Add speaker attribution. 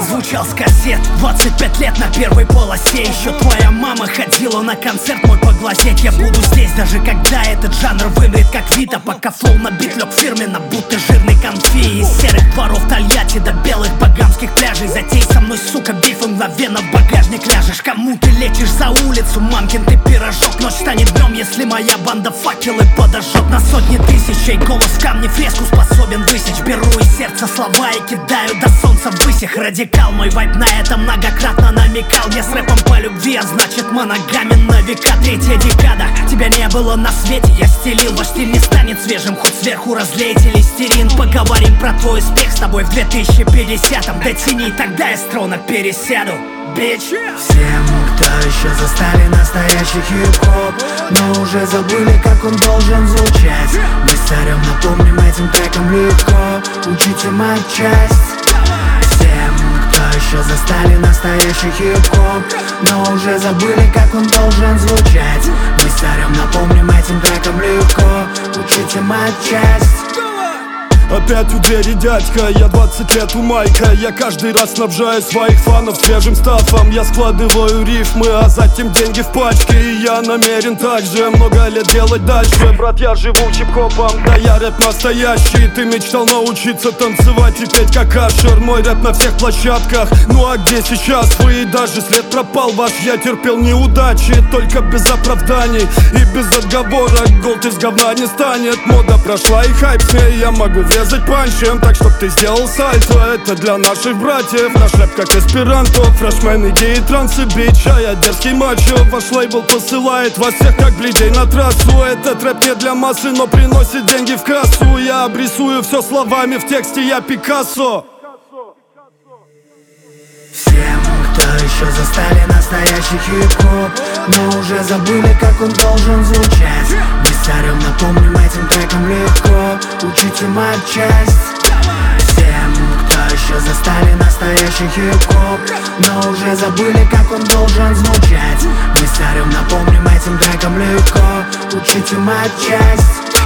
Speaker 1: звучал с кассет. 25 лет на первой полосе. Еще твоя мама ходила на концерт мой поглазеть. Я буду здесь, даже когда этот жанр вымрет как Вита. Пока флоу набит лег фирменно, будто жирный конфи. Из серых дворов Тольятти до белых багамских пляжей. Затей со мной, сука, биф, и мгновенно в багажник ляжешь. Кому ты лечишь за улицу, мамкин ты пирожок. Ночь станет днем, если моя банда факелы подожжет. На сотни тысячей голос в камне фреску способен высечь. Беру из сердца слова и кидаю до солнца в высях. Радикал, мой вайб на это многократно намекал. Я с рэпом по любви, а значит моногамен на века. Третья декада, тебя не было на свете. Я стелил, ваш стиль не станет свежим. Хоть сверху разлейте листерин. Поговорим про твой успех с тобой в 2050-м. Дотяни, тогда я с трона пересяду, бич.
Speaker 2: Всем, кто еще застали настоящий хип-хоп, но уже забыли, как он должен звучать. Мы с царем напомним этим треком легко. Учите мать часть. Всем, кто еще застали настоящий хип-хоп, но уже забыли, как он должен звучать. Мы с царем напомним этим треком легко. Учите мать часть.
Speaker 3: Опять у двери дядька, я 20 лет у Майка. Я каждый раз снабжаю своих фанов свежим стафом. Я складываю рифмы, а затем деньги в пачке. И я намерен также много лет делать дальше. Брат, я живу хип-хопом, да я рэп настоящий. Ты мечтал научиться танцевать и петь как Ашер. Мой рэп на всех площадках, ну а где сейчас вы? Даже след пропал ваш, я терпел неудачи. Только без оправданий и без отговорок. Голд из говна не станет, мода прошла и хайп с ней. Я могу резать панчем, так чтоб ты сделал сальто. Это для наших братьев, наш рэп как эсперанто. Фрешмен, идеи, трансы, бич, а я дерзкий мачо. Ваш лейбл посылает вас всех как блядей на трассу. Этот рэп не для массы, но приносит деньги в кассу. Я обрисую все словами, в тексте я Пикассо.
Speaker 2: Всем, кто еще застали настоящий хип-хоп, но уже забыли, как он должен звучать. Мы с царем напомним этим треком легко. Учите мать часть. Всем, кто еще застали настоящий хип-хоп, но уже забыли, как он должен звучать. Мы с царем напомним этим треком легко. Учите мать часть.